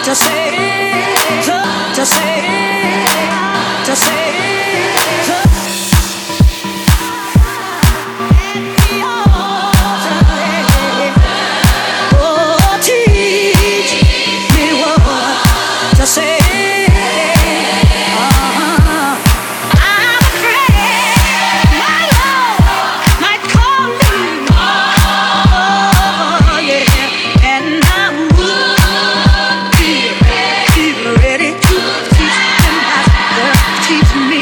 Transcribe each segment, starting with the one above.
just say, oh, teach me what to say. I'm afraid my love might call me, oh yeah, and I would be ready to teach me.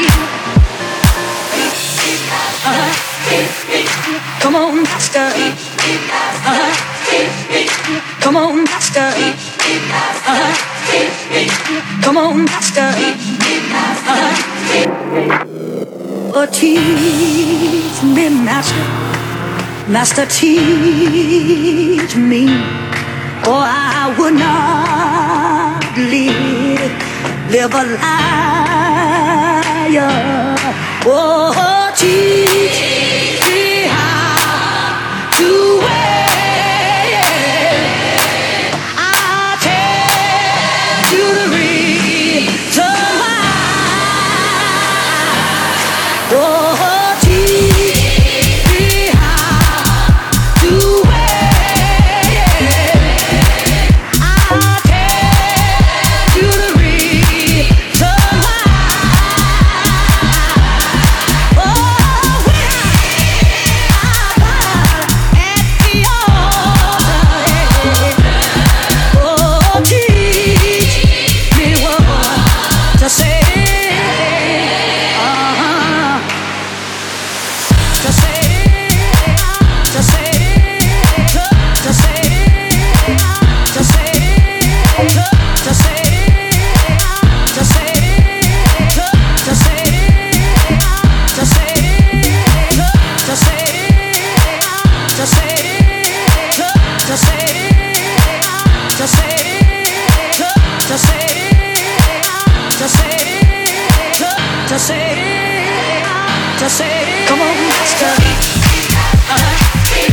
Come on, master. Come on, master. Come on, master. Oh, teach me, master. Master, teach me. Or I would not live a liar. Oh, teach me how to wait. I'll tell you the reason why. Oh, teach me how to wait. I'll tell you the reason why. Oh, when at the altar, oh, teach me what to say. To say, to say, to say, to say, to say, to say, to say, to say, to say, to say, to say, to say, to say, to say, to say, come on, master.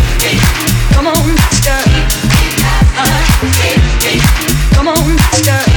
Come on, master. Come on, master.